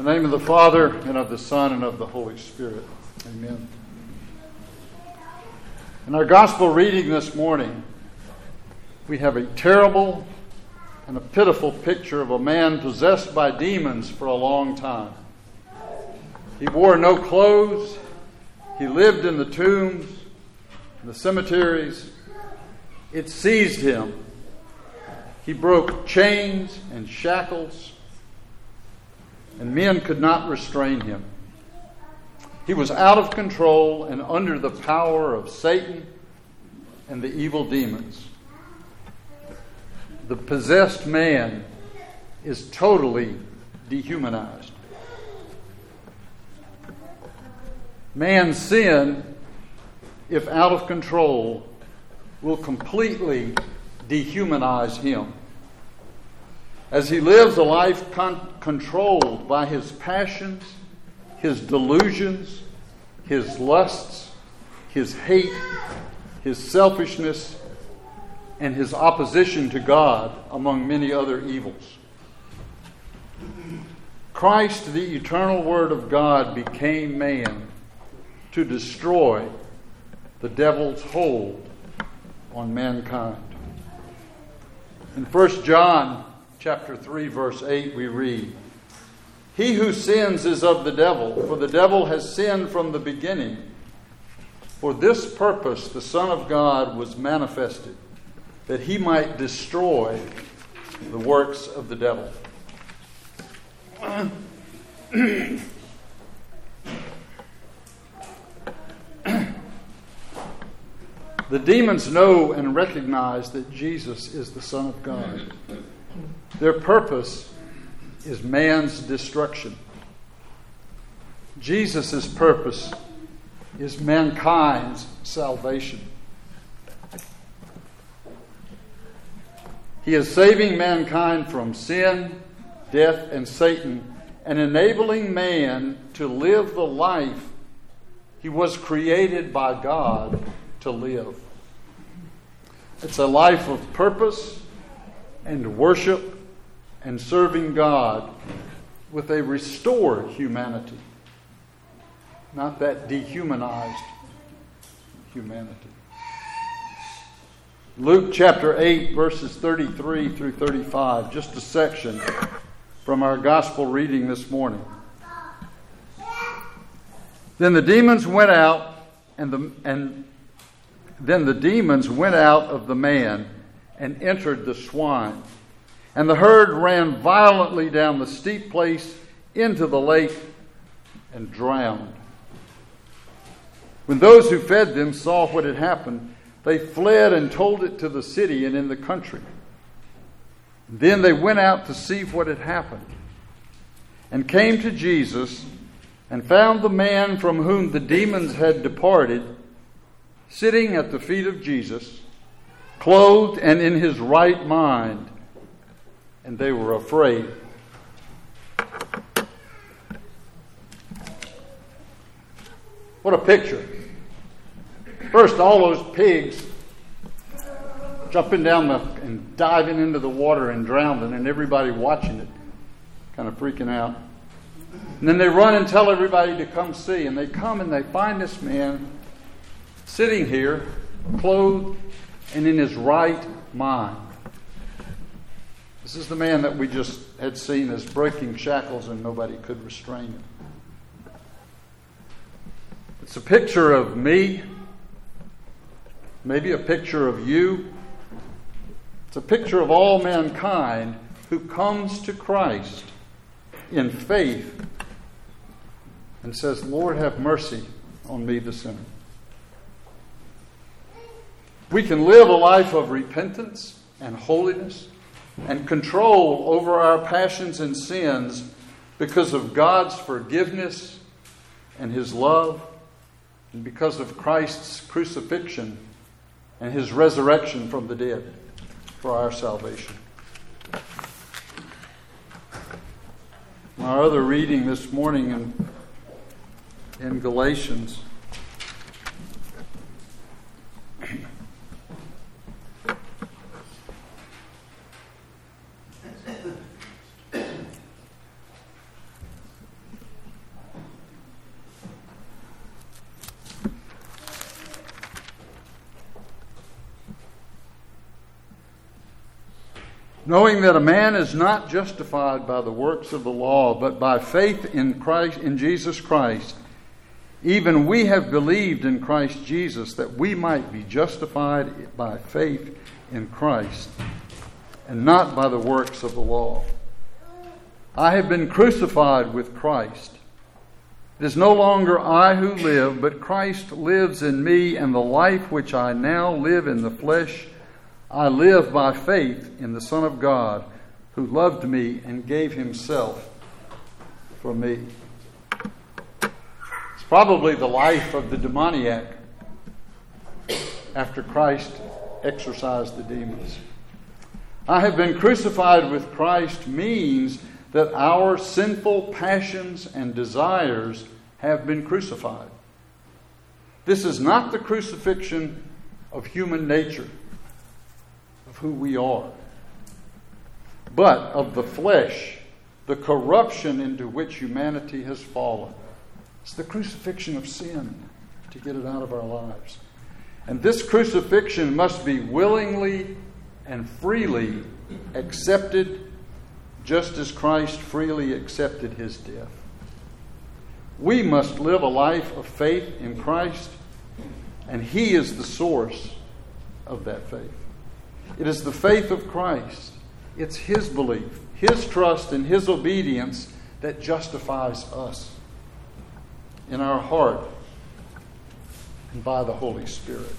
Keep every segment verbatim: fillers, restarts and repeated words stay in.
In the name of the Father, and of the Son, and of the Holy Spirit. Amen. In our gospel reading this morning, we have a terrible and a pitiful picture of a man possessed by demons for a long time. He wore no clothes. He lived in the tombs, in the cemeteries. It seized him. He broke chains and shackles, and men could not restrain him. He was out of control and under the power of Satan and the evil demons. The possessed man is totally dehumanized. Man's sin, if out of control, will completely dehumanize him. As he lives a life con- controlled by his passions, his delusions, his lusts, his hate, his selfishness, and his opposition to God, among many other evils. Christ, the eternal Word of God, became man to destroy the devil's hold on mankind. In First John chapter three, verse eight, we read, "He who sins is of the devil, for the devil has sinned from the beginning. For this purpose the Son of God was manifested, that he might destroy the works of the devil." The demons know and recognize that Jesus is the Son of God. Their purpose is man's destruction. Jesus' purpose is mankind's salvation. He is saving mankind from sin, death, and Satan, and enabling man to live the life he was created by God to live. It's a life of purpose and worship and serving God with a restored humanity, not that dehumanized humanity. Luke chapter eight, verses thirty-three through thirty-five, just a section from our gospel reading this morning. Then the demons went out, and the and then the demons went out of the man and entered the swine. And the herd ran violently down the steep place into the lake and drowned. When those who fed them saw what had happened, they fled and told it to the city and in the country. Then they went out to see what had happened, and came to Jesus and found the man from whom the demons had departed sitting at the feet of Jesus, clothed and in his right mind, and they were afraid. What a picture. First, all those pigs jumping down the and diving into the water and drowning, and everybody watching it, kind of freaking out. And then they run and tell everybody to come see, and they come and they find this man sitting here, clothed and in his right mind. This is the man that we just had seen as breaking shackles and nobody could restrain him. It's a picture of me, maybe a picture of you. It's a picture of all mankind who comes to Christ in faith and says, "Lord, have mercy on me, the sinner." We can live a life of repentance and holiness and control over our passions and sins because of God's forgiveness and His love, and because of Christ's crucifixion and His resurrection from the dead for our salvation. Our other reading this morning in, in Galatians, knowing that a man is not justified by the works of the law, but by faith in Christ, in Jesus Christ. Even we have believed in Christ Jesus, that we might be justified by faith in Christ, and not by the works of the law. I have been crucified with Christ. It is no longer I who live, but Christ lives in me, and the life which I now live in the flesh, I live by faith in the Son of God, who loved me and gave himself for me. It's probably the life of the demoniac after Christ exorcised the demons. I have been crucified with Christ means that our sinful passions and desires have been crucified. This is not the crucifixion of human nature, of who we are, but of the flesh, the corruption into which humanity has fallen. It's the crucifixion of sin to get it out of our lives. And this crucifixion must be willingly and freely accepted, just as Christ freely accepted his death. We must live a life of faith in Christ, and he is the source of that faith. It is the faith of Christ. It's his belief, his trust, and his obedience that justifies us in our heart and by the Holy Spirit.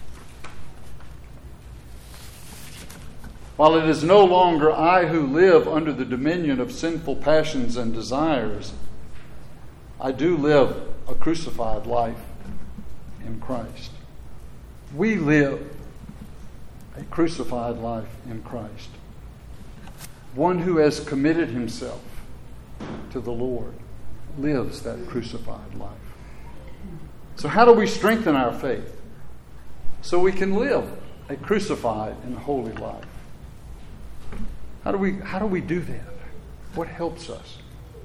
While it is no longer I who live under the dominion of sinful passions and desires, I do live a crucified life in Christ. We live a crucified life in Christ. One who has committed himself to the Lord lives that crucified life. So how do we strengthen our faith so we can live a crucified and holy life? How do we how do we do that? What helps us?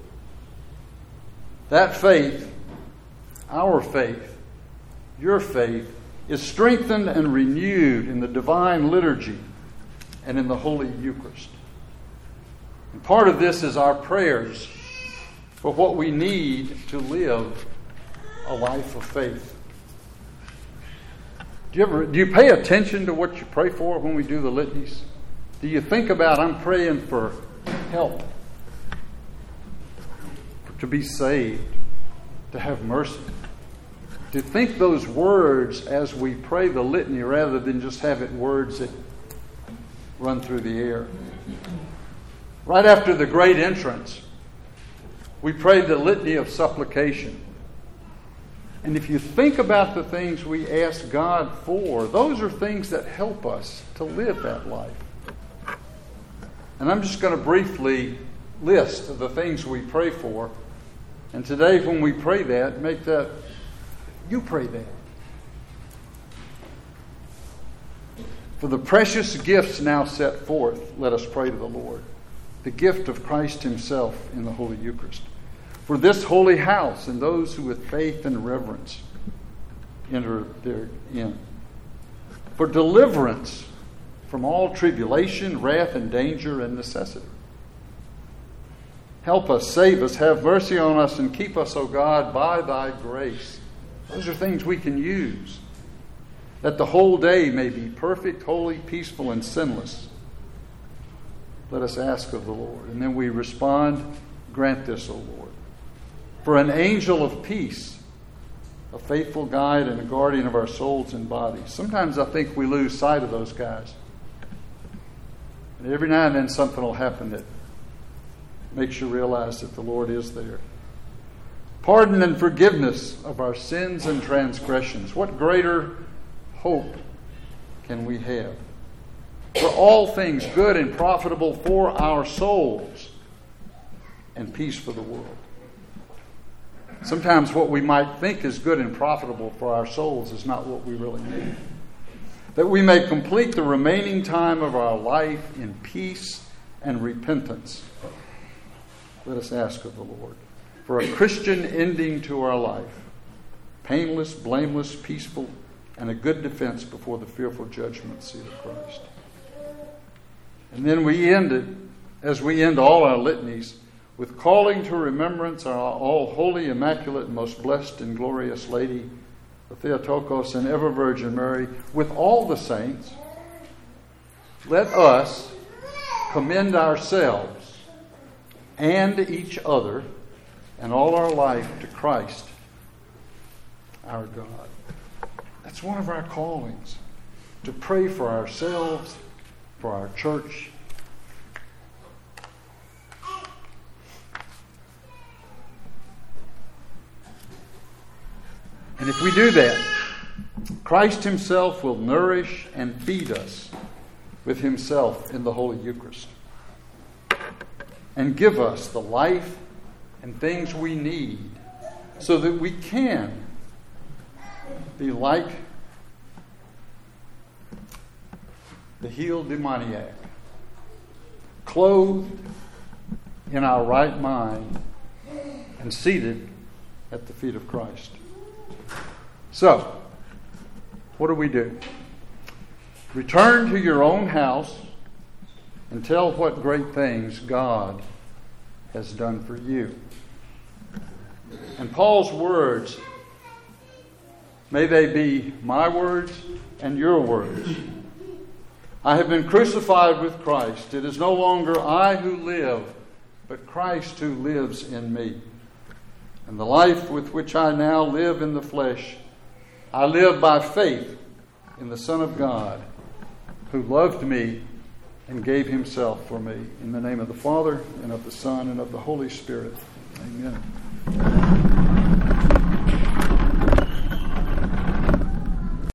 That faith, our faith, your faith, is strengthened and renewed in the divine liturgy and in the Holy Eucharist. And part of this is our prayers for what we need to live a life of faith. Do you ever do you pay attention to what you pray for when we do the litanies? Do you think about, I'm praying for help, to be saved, to have mercy? To think those words as we pray the litany rather than just have it words that run through the air. Right after the great entrance, we prayed the litany of supplication. And if you think about the things we ask God for, those are things that help us to live that life. And I'm just going to briefly list the things we pray for. And today when we pray that, make that, you pray that. For the precious gifts now set forth, let us pray to the Lord. The gift of Christ himself in the Holy Eucharist. For this holy house and those who with faith and reverence enter therein. For deliverance from all tribulation, wrath, and danger, and necessity. Help us, save us, have mercy on us, and keep us, O God, by thy grace. Those are things we can use. That the whole day may be perfect, holy, peaceful, and sinless. Let us ask of the Lord. And then we respond, grant this, O Lord. For an angel of peace, a faithful guide and a guardian of our souls and bodies. Sometimes I think we lose sight of those guys. And every now and then something will happen that makes you realize that the Lord is there. Pardon and forgiveness of our sins and transgressions. What greater hope can we have? For all things good and profitable for our souls and peace for the world. Sometimes what we might think is good and profitable for our souls is not what we really need. That we may complete the remaining time of our life in peace and repentance. Let us ask of the Lord for a Christian ending to our life, painless, blameless, peaceful, and a good defense before the fearful judgment seat of Christ. And then we end it, as we end all our litanies, with calling to remembrance our all holy, immaculate, and most blessed and glorious Lady, the Theotokos and ever Virgin Mary, with all the saints. Let us commend ourselves and each other and all our life to Christ, our God. That's one of our callings, to pray for ourselves, for our church. And if we do that, Christ himself will nourish and feed us with himself in the Holy Eucharist and give us the life and things we need so that we can be like the healed demoniac, clothed in our right mind and seated at the feet of Christ. So, what do we do? Return to your own house and tell what great things God has done for you. And Paul's words, may they be my words and your words. I have been crucified with Christ. It is no longer I who live, but Christ who lives in me. And the life with which I now live in the flesh, I live by faith in the Son of God, who loved me and gave himself for me. In the name of the Father, and of the Son, and of the Holy Spirit. Amen.